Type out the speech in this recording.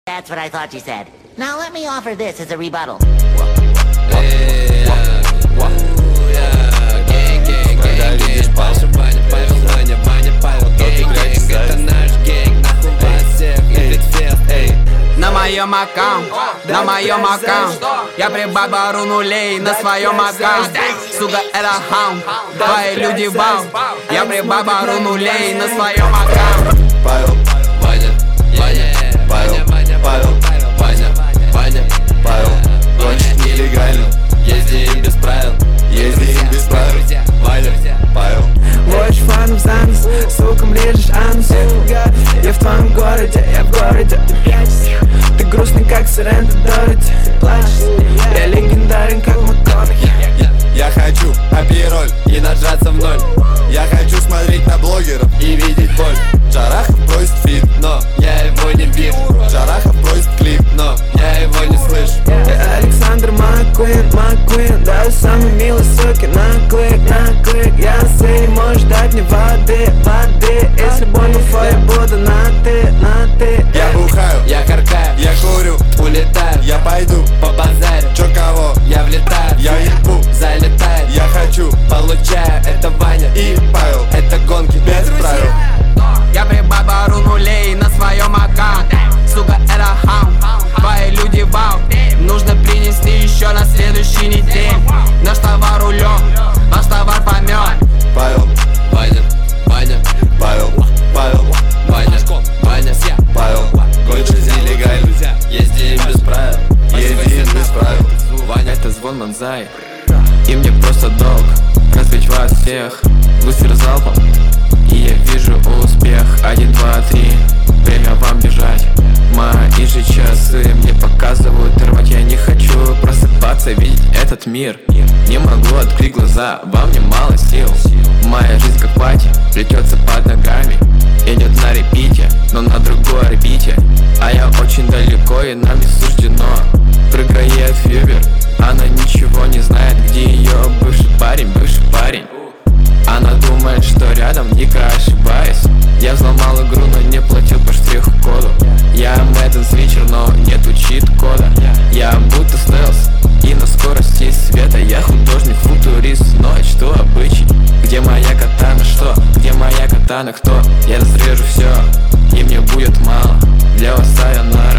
That's what I thought you said. Now let me offer this as a rebuttal. На моем аккаунт, на моем аккаунт я прибавлю нулей на своем аккаунт. Сука, это хаун, твои люди вау. Я прибавлю нулей на своем аккаунт. Павел, Ваня, Павел, Павел, Ваня, Павел. Гонщик нелегально, ездим без правил, ездим без правил. Ваня, Павел. Watch фанов за нос, сукам лежишь анус. Я в твоем городе, я в городе. Ты грустный, как Сирена Дороти. Плачешь, я легендарен, как МакКонахи. Я хочу апироль и нажаться в ноль. Я хочу смотреть на блогеров и видеть боль. Джарахов просит фит, но я его не вижу. Джарахов просит клип, но я его не слышу. Я Александр Маккуин, да, самый милый суки, на клик. Я не можешь дать мне воды. Если больно, я буду на ты. Я бухаю, Я каркаю, я курю, улетаю, я пойду по базарю, чё кого, я влетаю, я ебу, залетает, я хочу. получаю, это Ваня И Павел, это гонки без правил. Я прибавлю нулей на своем аккаунте. Сука, это хаун, твои люди вау. Нужно принести еще на следующей неделе. Наш товар улет, ваш товар помет. Павел, Ваня, Павел, Павел, Ваня, Павел. Гонщик нелегально, ездим без правил. ездим без правил. Ваня, это звон Манзай. И мне просто долг развлечь вас всех быстро залпом. И я вижу успех. 1, 2, 3, время вам бежать. Мои же часы мне показывают рвать. Я не хочу просыпаться, видеть этот мир. Не могу открыть глаза, во мне мало сил. Моя жизнь как пати, плетется под ногами. Идет на репите, но на другой орбите. А я очень далеко и нам не суждено. Прыгает фибер, она ничего не знает, где ее бывший парень. Она думает, что рядом, дико ошибаясь. Я взломал игру, но не платил по штрих-коду. Я Мэдден Свитчер, но нету чит-кода. Я будто стелс и на скорости света. Я художник-футурист, но что обычай? Где моя катана, что? Где моя катана, кто? Я разрежу все, и мне будет мало. Для вас сайонара.